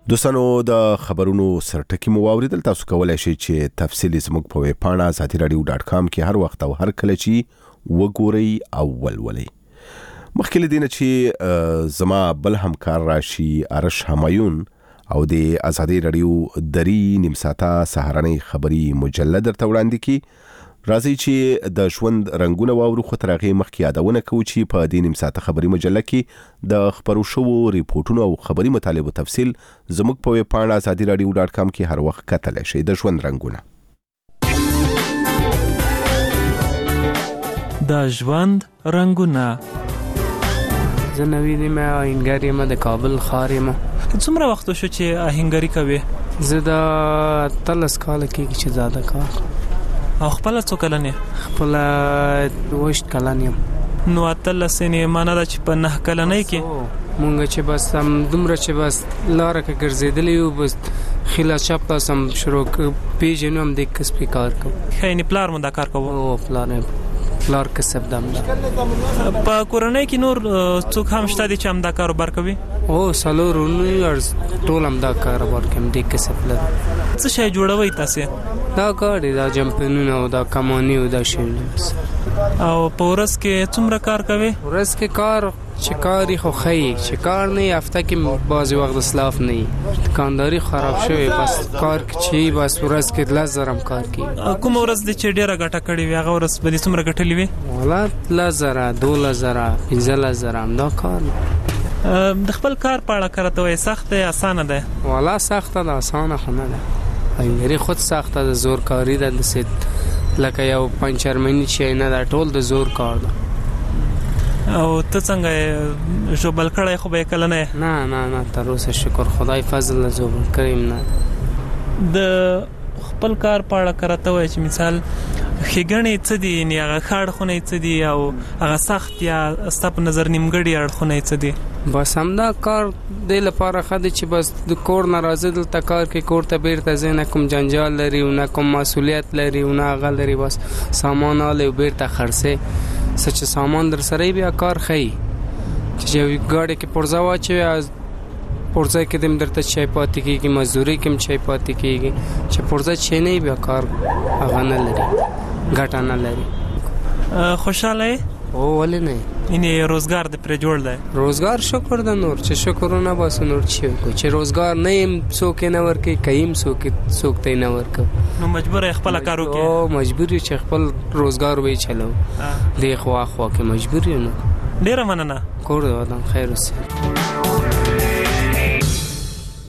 دوستانو د خبرونو سرټکی مو واوریدل. تاسو کولای شئ چې تفصیلی زموږ په ویب پاڼه azadiradio.com کې هر وخت او هر کله چې وګورئ او ولولئ. مخکې له دې نه چې زما بل همکار راشي ارش همایون او د آزادی رادیو دری نیم ساعته سهارنۍ خبری مجله درته وړاندې کی. راځي چې د ژوند رنگونه واورو، خو تر هغې مخکې یادونه کوو چې په دې نیم ساعته خبري مجله کې د خبرو شوو ریپورټونو او خبري مطالبو تفصیل زموږ په ویب پاڼه azadiradio.com کې هر وخت کتلی شئ. د ژوند رنگونه د ژوند رنگونه. زه نوید یم، آهنګر یم، د کابل ښار یم. څومره وخت شو چې آهنګري کوې؟ زه د 13 کاله کېږي چې زیاده کار. او خپل څو کلن یې؟ خپل 20 کلن یم. نو 13 یې معنا ده چې په 9 کلنۍ کې مونږ چې بس هم دومره چې بس لاره کې ګرځېدلی یو، بس خلا چپ تاسو هم شروع پیژنو هم د کسب کار کوو. خینې پلار مو دا کار کوو؟ او پلار کسب دم ده. په کورنۍ کې نور څوک هم شته دي چې هم دا کاروبار کوي؟ او سالورونو ټول هم دا کاروبار کوي، د کسب لري. څه شی جوړوي تاسو؟ دا کار دی، دا جمپنونه او دا کمانی او دا شیونه. او په ورځ کې څومره کار کوي؟ ورځ کې کار چې کاری خو خی چې کار نه هفته کې بعضی وخت اسلاف نه دکانداری خراب شوی، بس کار چې بس ورځ کې 10,000 هم کار کوي. کوم ورځ د چې ډیره ګټه کړې وي هغه ورځ به څومره ګټلې وي؟ ولا 10,000 12,000 15,000 هم دا کار. د خپل کار په اړه کرته وای سخت دی اسانه ده؟ ولا سخت ده، اسانه خو نه ده. آهنګري خود سخت ده، زور کاری ده. د ست لکه یو پنچرمنی چې نه ده، ټول د زور کار ده. او ته څنګه ژوبل کړی؟ خو به کله نه نه تر اوسه شکر خدای فضل له ژوبل کړم نه. د خپل کار په اړه کرته وای چې مثال خېګنې څه دي، نه هغه خاړ خونه څه دي او هغه سخت یا ستاسو نظر نیمګړی اړخونه څه دي؟ بس همدا کار د لپاره خدای چې بس د کور ناراضه دلته کار کې کور ته بیرته زنه کوم جنجال لري او نه کوم مسولیت لري او نه غل لري، بس سامان اله بیرته خرڅه سچ سامان در سره بیا کار خی چې ګاډي کې پرځا واچي از پرځا کې دم درته چای پاتې کیږي، مزدوري کې چای پاتې کیږي، چې پرځا چي نه بیا کار هغه نه لري، ګټه نه لري. خوشاله او ولې نه؟ اینې روزګار د پر جوړ دی. روزګار شکر د نور چې شکرونه بس نور چې روزګار نه يم څوک نه ورکي کيم څوک ته نه ورک، نو مجبور خپل کارو کې. او مجبور چې خپل روزګار وې چلو دی خو کې مجبور یم. ډیره مننه. کور ودان خیر اوسه.